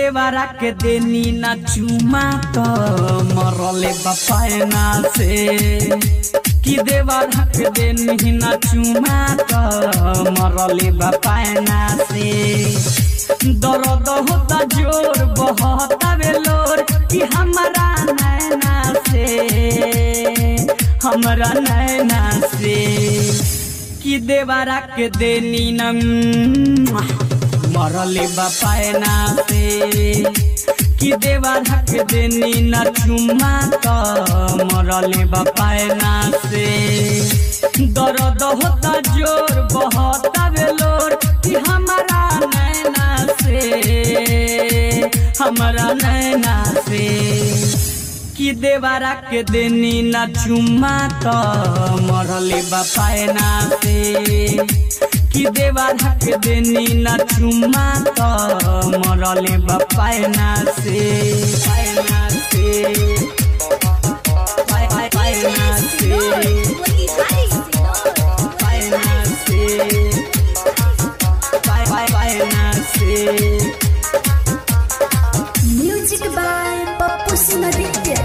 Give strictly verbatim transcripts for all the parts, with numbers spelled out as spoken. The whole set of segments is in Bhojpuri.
देवरा के देनी ना चुमा तो मरले बपायना से कि देवरा के देनी ना चुमा तो मरले बपायना से दर्द होता जोर बहता बेलोर कि हमारा नैना से हमारा नैना से कि देवरा के देनी ना मरले बपायना से कि देवरा के देनी ना चुमा तो मरले बपायना से दर्द होता जोर बहता बेलोर कि हमारा नैना से हमारा नैना से कि देवरा के देनी ना चुमा तो मरले बपायना से कि देवरा के देनी ना चुमा तो मरले बपायना से पायना से पायना से पायना से पायना से म्यूजिक बाय पप्पू सिमरन।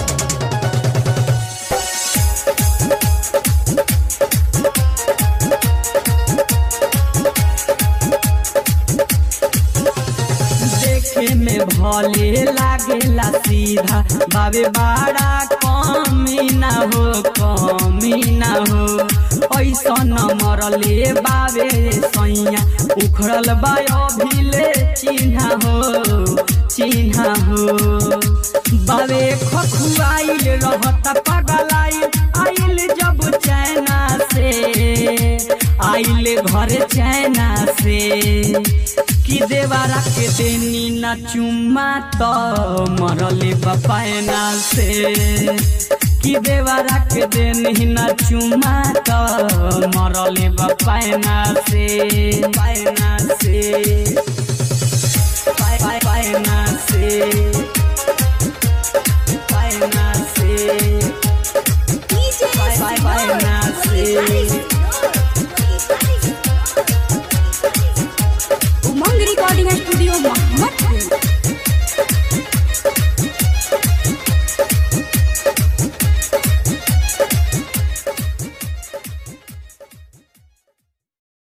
में भले लागेला सीधा बाबे बाड़ा कमी ना हो कमी ना हो ऐसा न मरले बाबे सैया उखड़ल बा अभिले चिन्हा हो चिन्हा हो बाबे खखुआइल रहता पगलाइल आइल जब चैना से आइल घर चैना से कि देवरा के देनी ना चुमा तो मरले बपायना से कि देवरा के देनी ना चुमा तो मरले बपायना से पायना से पायना से पायना से पायना से